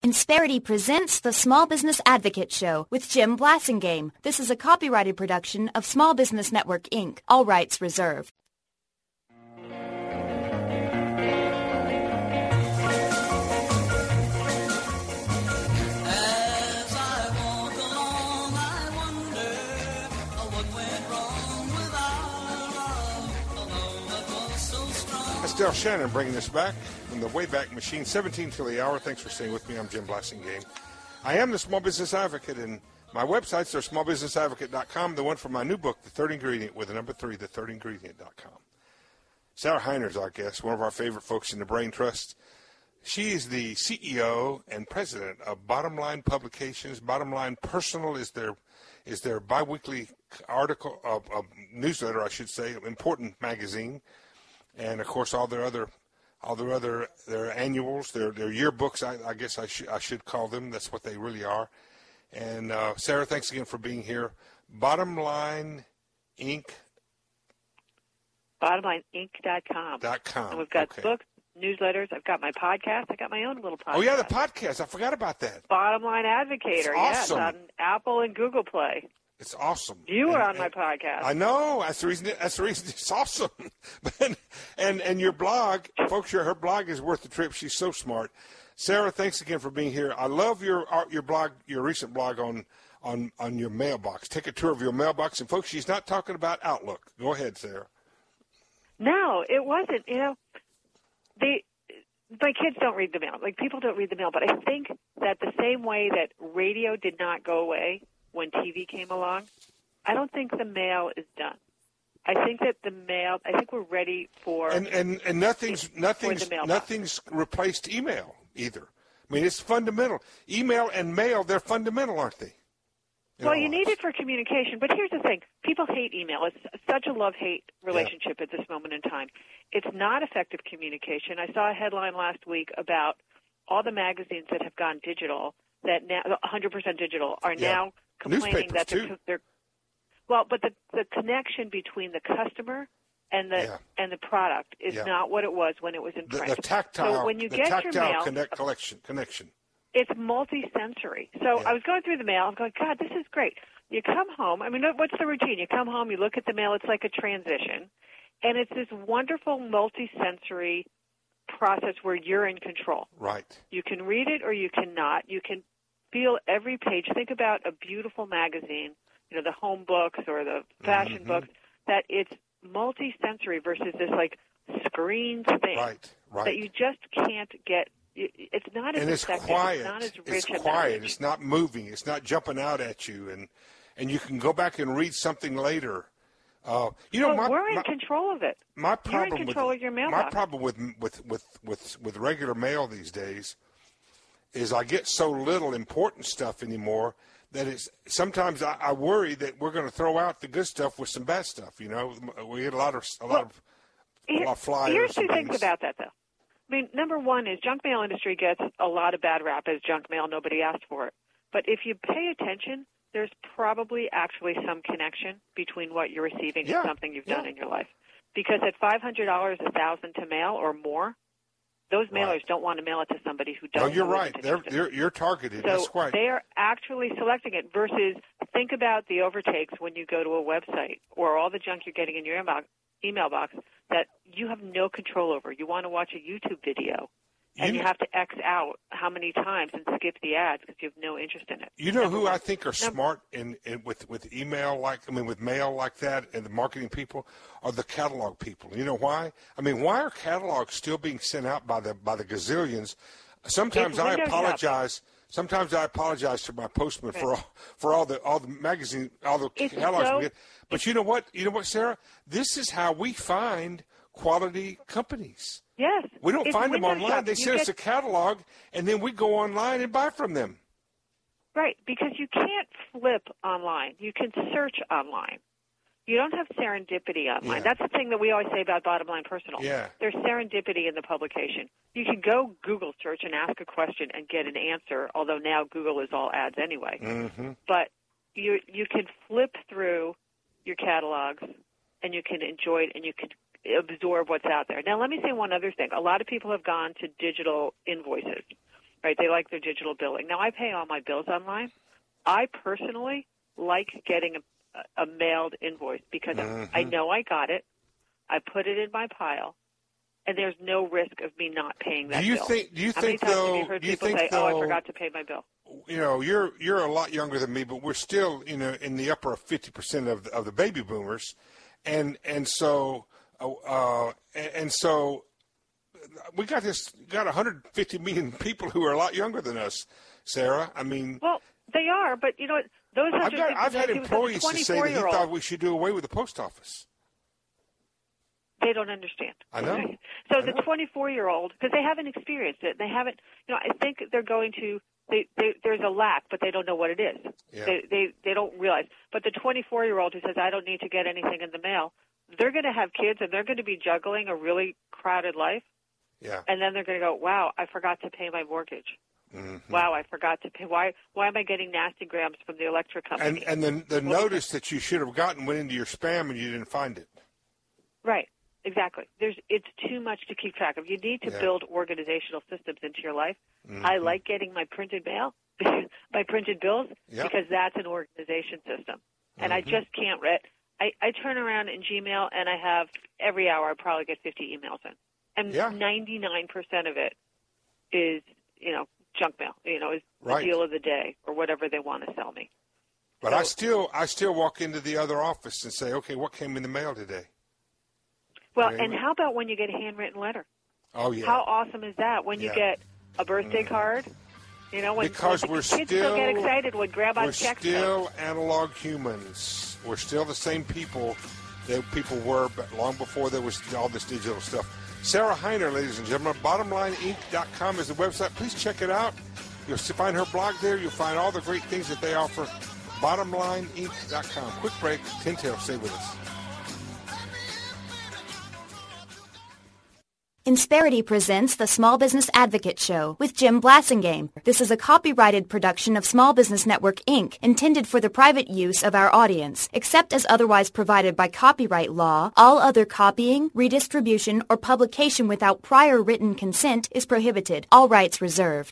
Insperity presents the Small Business Advocate Show with Jim Blasingame. This is a copyrighted production of Small Business Network, Inc., all rights reserved. Del Shannon bringing us back from the Wayback Machine, 17 till the hour. Thanks for staying with me. I'm Jim Blasingame. I am the Small Business Advocate, and my websites are smallbusinessadvocate.com, the one for my new book, The Third Ingredient, with the number 3, thethirdingredient.com. Sarah Heiner's our guest, one of our favorite folks in the Brain Trust. She is the CEO and president of Bottom Line Publications. Bottom Line Personal is their biweekly article, newsletter, I should say, important magazine. And of course, all their annuals, their yearbooks. I guess I should call them. That's what they really are. And Sarah, thanks again for being here. Bottom Line Inc. BottomLineInc.com. And we've got books, newsletters. I've got my podcast. I got my own little podcast. Oh yeah, the podcast. I forgot about that. Bottom Line Advocator. Awesome. Yes, on Apple and Google Play. It's awesome. You were on my podcast. I know. That's the reason it's awesome. and your blog, folks, her blog is worth the trip. She's so smart. Sarah, thanks again for being here. I love your blog, your recent blog on your mailbox. Take a tour of your mailbox. And, folks, she's not talking about Outlook. Go ahead, Sarah. No, it wasn't. You know, my kids don't read the mail. Like, people don't read the mail. But I think that the same way that radio did not go away when TV came along, I don't think the mail is done. I think that I think we're ready for and nothing's replaced email either. I mean, it's fundamental. Email and mail, they're fundamental, aren't they? Well, you need it for communication, but here's the thing. People hate email. It's such a love-hate relationship at this moment in time. It's not effective communication. I saw a headline last week about all the magazines that have gone digital, that now 100% digital, are now complaining that they're well, but the connection between the customer and the product is not what it was when it was in print. The tactile, so when you get your mail, connection. It's multi-sensory. So I was going through the mail. I'm going, God, this is great. You come home. I mean, what's the routine? You come home, you look at the mail. It's like a transition, and it's this wonderful multi-sensory process where you're in control. Right. You can read it or you cannot. You can feel every page. Think about a beautiful magazine, the home books or the fashion books, that it's multi-sensory versus this like screen thing that you just can't get. It's not as effective. Quiet. It's not as rich. It's quiet. It's not moving. It's not jumping out at you, and you can go back and read something later. We're in control of it. You're in control of your mailbox. My problem with regular mail these days is I get so little important stuff anymore that sometimes I worry that we're going to throw out the good stuff with some bad stuff. We get a lot of flyers. Here's two things about that, though. I mean, number one is junk mail industry gets a lot of bad rap as junk mail. Nobody asked for it. But if you pay attention, there's probably actually some connection between what you're receiving and something you've done in your life. Because at $500, $1,000 to mail or more, those mailers don't want to mail it to somebody who doesn't. No, you're right. You're targeted. So that's right. They're actually selecting it versus think about the overtakes when you go to a website or all the junk you're getting in your email box that you have no control over. You want to watch a YouTube video, and you have to X out how many times and skip the ads because you have no interest in it. You know who I think are smart with email with mail like that, and the marketing people are the catalog people. You know why? I mean, why are catalogs still being sent out by the gazillions? Sometimes I apologize. Sometimes I apologize to my postman for all the magazine, all the catalogs we get. But you know what? Sarah? This is how we find quality companies. Yes. We don't find them online. Shopping. They send us a catalog, and then we go online and buy from them. Right, because you can't flip online. You can search online. You don't have serendipity online. Yeah. That's the thing that we always say about Bottom Line Personal. Yeah. There's serendipity in the publication. You can go Google search and ask a question and get an answer, although now Google is all ads anyway. Mm-hmm. But you can flip through your catalogs, and you can enjoy it, and you can absorb what's out there. Now, let me say one other thing. A lot of people have gone to digital invoices. right? They like their digital billing. Now, I pay all my bills online. I personally like getting a mailed invoice because I know I got it. I put it in my pile, and there's no risk of me not paying that bill. Do you How many think times though? have you heard Do you people think say, though? "Oh, I forgot to pay my bill"? You know, you're a lot younger than me, but we're still, you know, in the upper 50% of the baby boomers, and so we got 150 million people who are a lot younger than us, Sarah. I mean, well, they are, but you know what? Those I've had employees to say that he thought we should do away with the post office. They don't understand. I know. So the 24-year-old, because they haven't experienced it, they haven't. You know, I think they're going to. There's a lack, but they don't know what it is. Yeah. They don't realize. But the 24-year-old who says, I don't need to get anything in the mail, they're going to have kids, and they're going to be juggling a really crowded life. Yeah. And then they're going to go, wow, I forgot to pay my mortgage. Mm-hmm. Wow, I forgot to pay. Why am I getting nasty grams from the electric company? And then the notice that you should have gotten went into your spam, and you didn't find it. Right. Exactly. It's too much to keep track of. You need to build organizational systems into your life. Mm-hmm. I like getting my printed mail, my printed bills, because that's an organization system. And I just can't read. I turn around in Gmail, and I have every hour I probably get 50 emails in. And 99% of it is, you know, junk mail, you know, is the deal of the day or whatever they want to sell me. But I still walk into the other office and say, okay, what came in the mail today? Well, and how about when you get a handwritten letter? Oh, yeah. How awesome is that? When you get a birthday card, you know, when because when we're kids still get excited when Grandma checks them. We're still analog humans. We're still the same people that people were long before there was all this digital stuff. Sarah Hiner, ladies and gentlemen, bottomlineinc.com is the website. Please check it out. You'll find her blog there. You'll find all the great things that they offer. Bottomlineinc.com. Quick break. Tintail, stay with us. Insperity presents the Small Business Advocate Show with Jim Blasingame. This is a copyrighted production of Small Business Network, Inc., intended for the private use of our audience. Except as otherwise provided by copyright law, all other copying, redistribution, or publication without prior written consent is prohibited. All rights reserved.